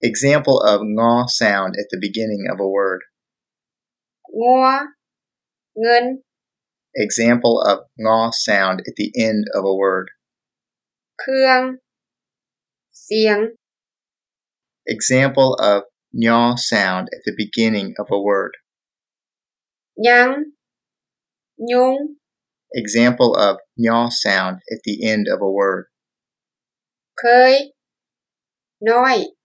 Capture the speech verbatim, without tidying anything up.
Example of ngõ sound at the beginning of a word. งัว เงิน Example of ngõ sound at the end of a word. เครื่อง เสียง Example of ñõ sound at the beginning of a word. ยัง ยุง Example of ñõ sound at the end of a word. เคย น้อย